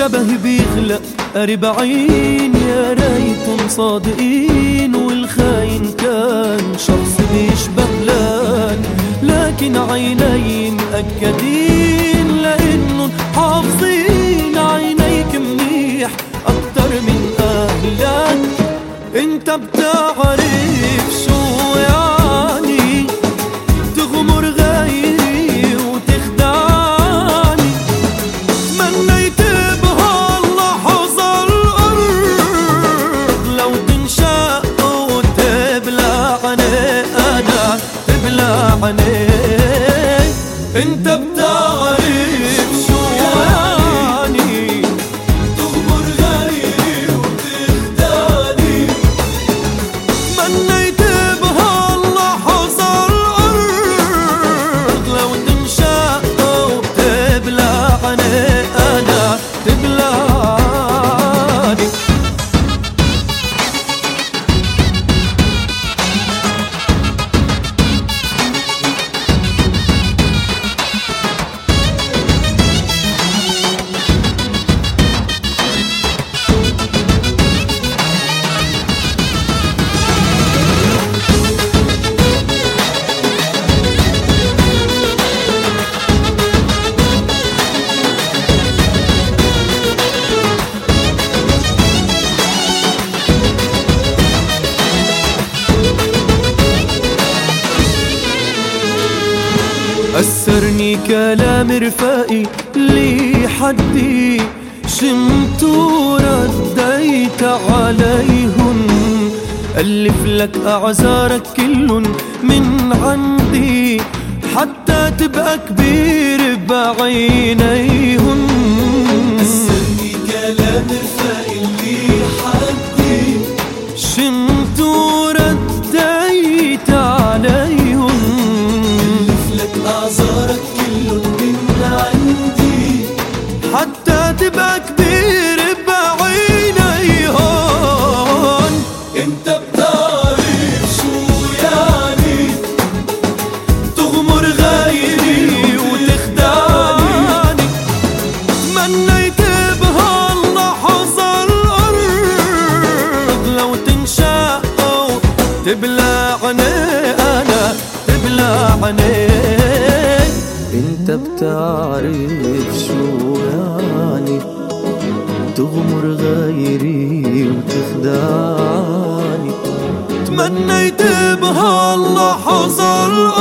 الشبه بيخلق قريب عين، يا ريتهم صادقين والخاين كان شخص بيشبه فلان. لكن عيني مأكدين لأنهم حافظين عينيك منيح أكتر من أهلك. انت بتعرف شو يعني تغمر غيري وتخدعني. تمنيت بهاللحظة الأرض لو تنشق وتبلعني، أنا تبلعني. انت بتعرف شو يعني تغمر غيري وتخدعني. تمنيت بهاللحظة الأرض لو تنشق وتبلعني، أنا تبلعني. أسرني كلام رفاقي لي حدي شمت ورديت عليهن. ألف لك أعذارك كلن من عندي حتى تبقى كبير بعينيهن. أسرني كلام رفاقي لي حدي شمت ورديت عليهن. أعذارك كلهم من عندي حتى تبقى كبير بعينيهن. انت بتعرف شو يعني تغمر غيري وتخدعني. تمنيت بهاللحظة الأرض لو تنشق وتبلعني، أنا تبلعني. انت بتعرف شو يعني تغمر غيري وتخدعني. تمنيت بهاللحظة